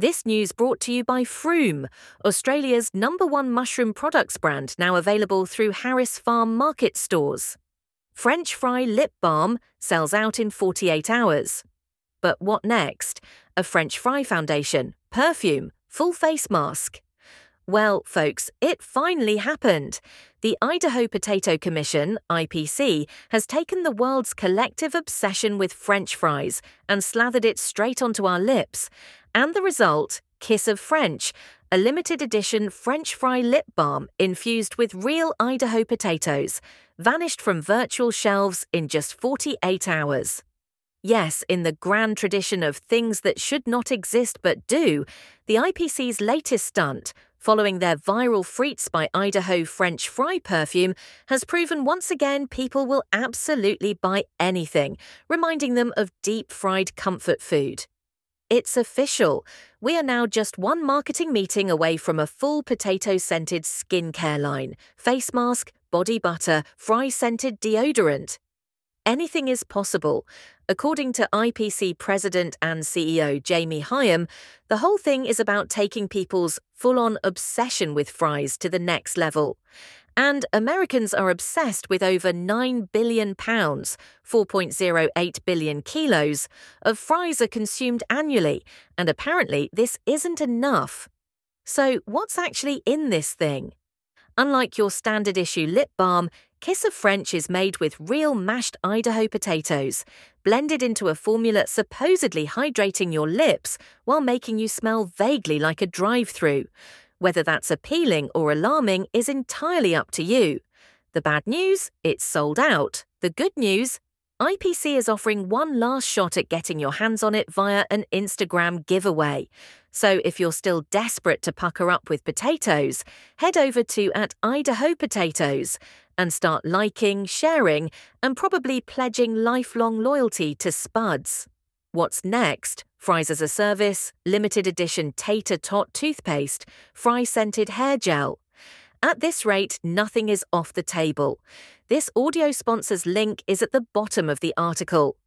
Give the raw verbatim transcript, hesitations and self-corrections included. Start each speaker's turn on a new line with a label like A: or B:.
A: This news brought to you by Frome, Australia's number one mushroom products brand, now available through Harris Farm Market stores. French Fry Lip Balm sells out in forty-eight hours. But what next? A French Fry foundation, perfume, full face mask. Well, folks, it finally happened. The Idaho Potato Commission, I P C, has taken the world's collective obsession with French fries and slathered it straight onto our lips. And the result, Kiss of French, a limited edition French Fry lip balm infused with real Idaho potatoes, vanished from virtual shelves in just forty-eight hours. Yes, in the grand tradition of things that should not exist but do, the I P C's latest stunt, following their viral Frites by Idaho French Fry perfume, has proven once again people will absolutely buy anything, reminding them of deep-fried comfort food. It's official. We are now just one marketing meeting away from a full potato-scented skincare line, face mask, body butter, fry-scented deodorant. Anything is possible. According to I P C President and C E O Jamie Hyam, the whole thing is about taking people's full-on obsession with fries to the next level. And Americans are obsessed with over nine billion pounds, four point zero eight billion kilos, of fries are consumed annually, and apparently this isn't enough. So what's actually in this thing? Unlike your standard issue lip balm, Kiss of French is made with real mashed Idaho potatoes, blended into a formula supposedly hydrating your lips while making you smell vaguely like a drive-through. Whether that's appealing or alarming is entirely up to you. The bad news? It's sold out. The good news? I P C is offering one last shot at getting your hands on it via an Instagram giveaway. So if you're still desperate to pucker up with potatoes, head over to at Idaho Potatoes and start liking, sharing, and probably pledging lifelong loyalty to Spuds. What's next? Fries as a service, limited edition Tater Tot toothpaste, fry-scented hair gel. At this rate, nothing is off the table. This audio sponsor's link is at the bottom of the article.